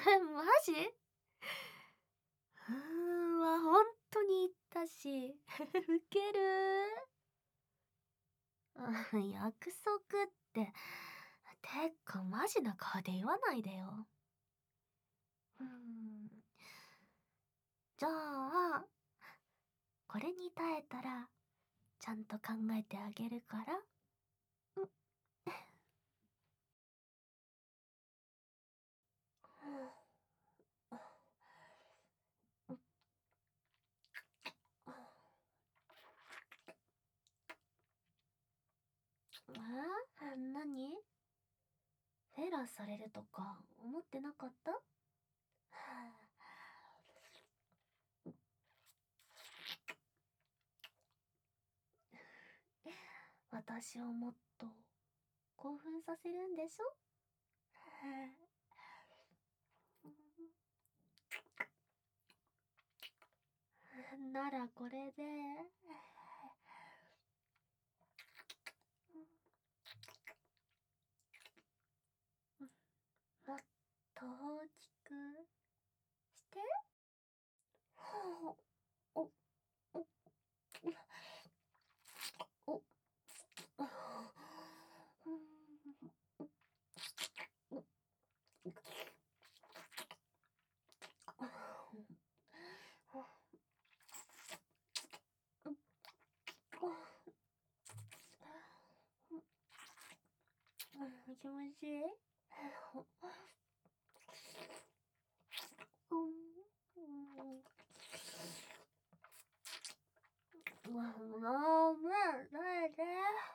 マジ？本当に言ったし。ウケる。約束って。てか、マジな顔で言わないでよ。じゃあ、これに耐えたら、ちゃんと考えてあげるから。何？フェラーされるとか思ってなかった？私をもっと興奮させるんでしょ？ならこれで。もっと大きくして。お、お、お、気持ちいい？もう、誰で？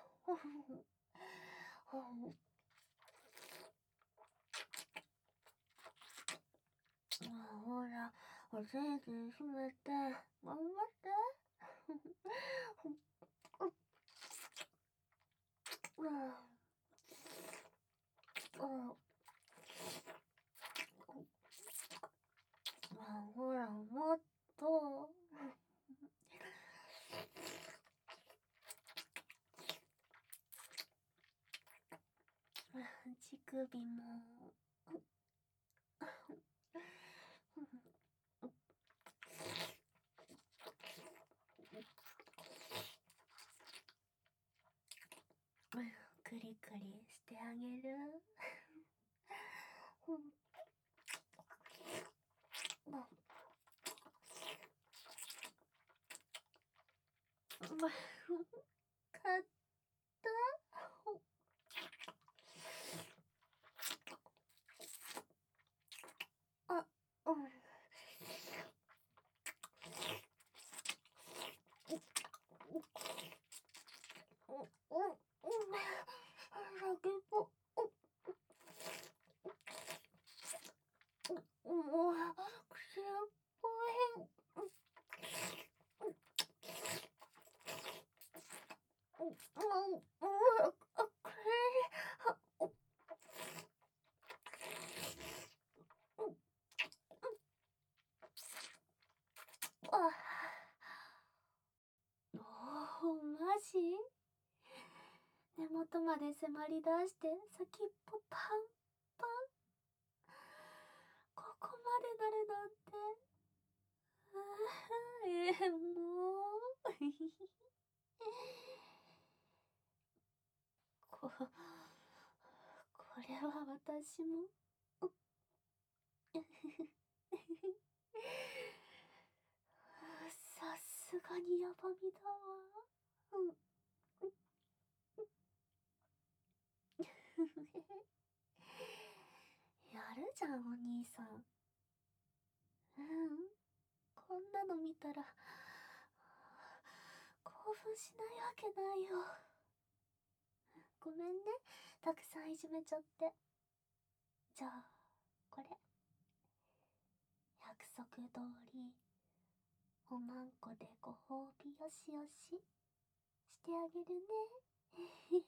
ほら、お手々閉めて、頑張って。ほら、もっと。乳首も。クリクリしてあげる。買った？あ、うん。先っぽ。もう、口っぽい。マジ？根元まで迫り出して先っぽパンパン。ここまでなるなんて。もう。これは私も。さすがにヤバみだわ。やるじゃん、お兄さん。こんなの見たら興奮しないわけないよ。ごめんね、たくさんいじめちゃって。じゃあこれ、約束通りおまんこでご褒美よしよししてあげるね。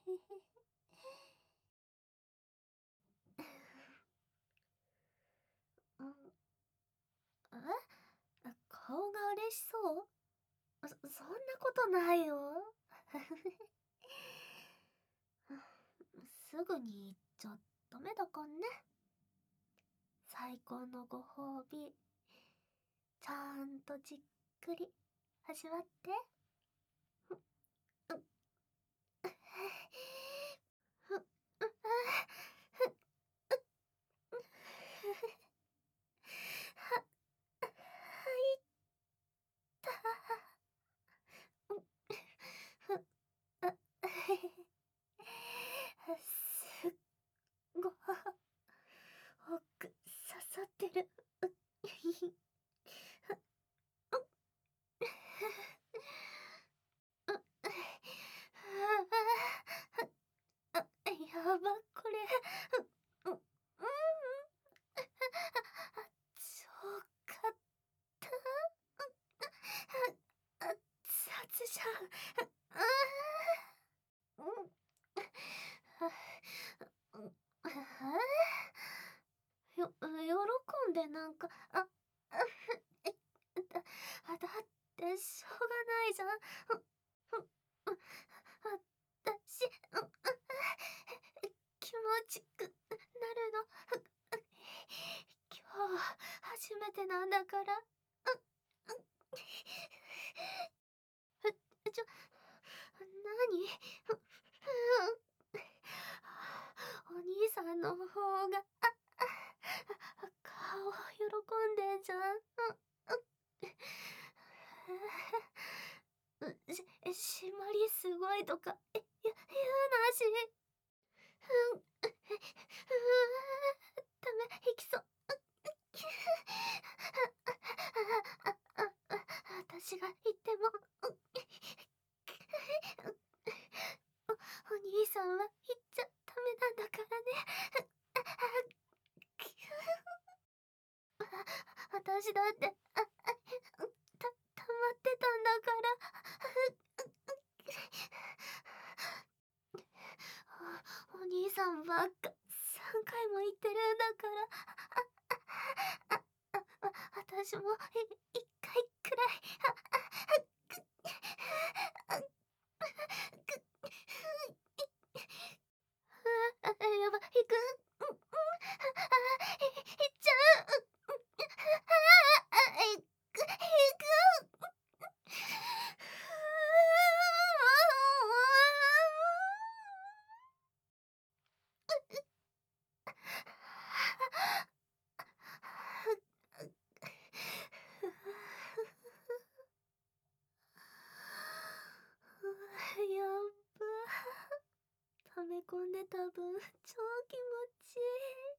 うん、顔が嬉しそう？そんなことないよ。すぐに言っちゃダメだかんね。最このご褒美、ちゃんとじっくり味わって。すっごく刺さってる。やば、これ。そうかった。熱々じゃん。喜んでなんか、だってしょうがないじゃん。私、気持ちくなるの。今日は初めてなんだから。何？お兄さんの方が、顔喜んでんじゃん。締まりすごいとか、言うなし。ダメ、引きそう。私が言っても、お兄さんは言っちゃダメなんだからね。私だって、溜まってたんだから。お兄さんばっか3回も言ってるんだから。私も1回くらい。やば、引く。引っちゃう。引く。やっば。溜め込んでた分、超気持ちいい。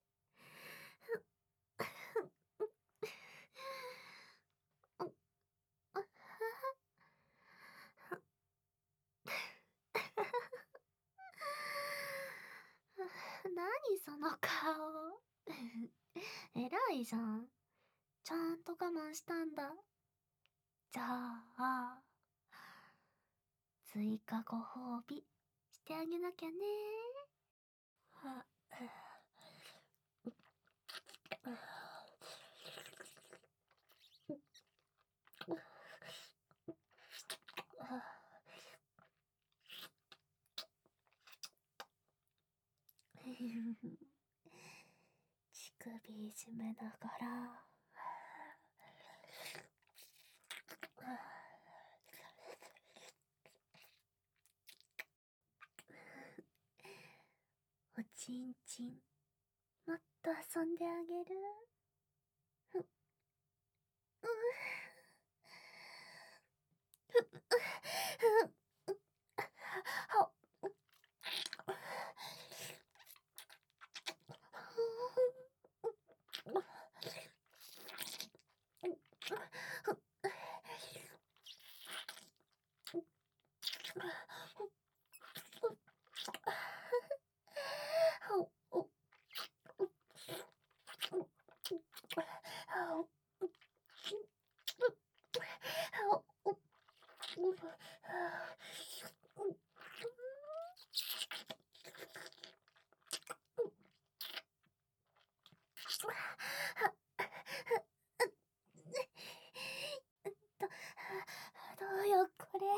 何その顔。偉いじゃん。ちゃんと我慢したんだ。じゃあ、追加ご褒美してあげなきゃね。乳首いじめながら。おちんちん、もっと遊んであげる。どうよこれ。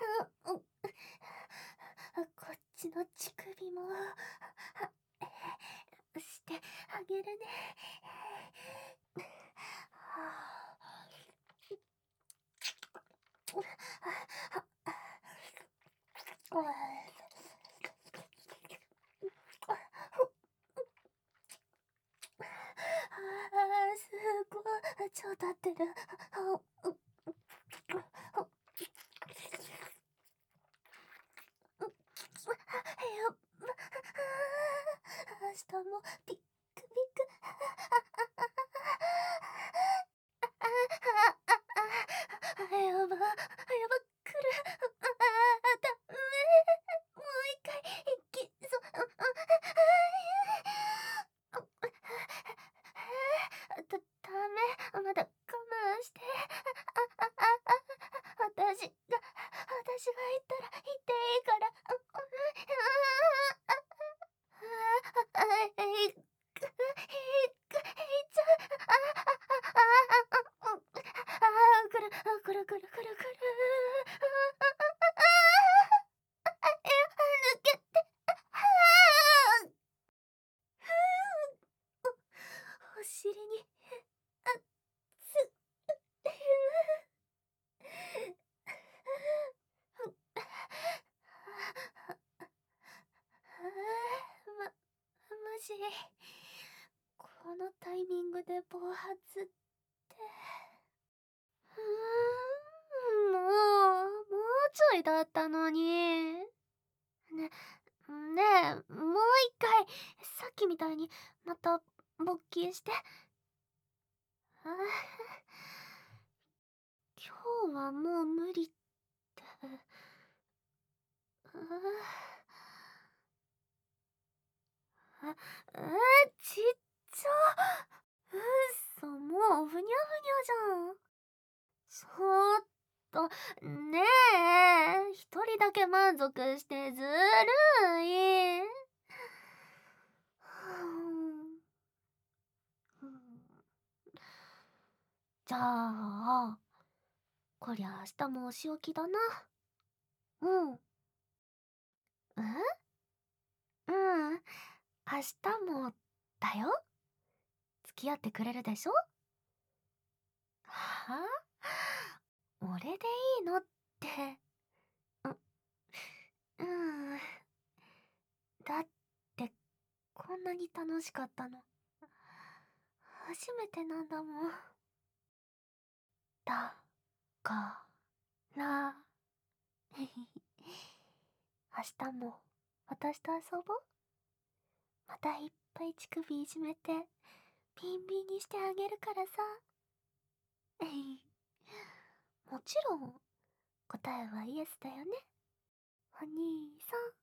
こっちの乳首もしてあげるね。 すごい超立ってる。明日もピックピック。やば、来る。ダメ。もう一回、ダメ。まだ我慢して。私が行ったら行っていいから。くるくるくるくる。抜けて。お尻に、つ、もし、このタイミングで暴発って。もうちょいだったのに。ねえ、もう一回、さっきみたいに、また、勃起して。今日はもう無理って。ちっちゃ。もうふにゃふにゃじゃん。ちょっと、ねえ、一人だけ満足してずるい。じゃあ、こりゃ明日もお仕置きだな。うん。うん。明日も、だよ。付き合ってくれるでしょ？はぁ？俺でいいのって。うん。だって、こんなに楽しかったの。初めてなんだもん。だから、明日も私と遊ぼう。またいっぱい乳首いじめて、ビンビンにしてあげるからさ。もちろん、答えはイエスだよね。お兄さん。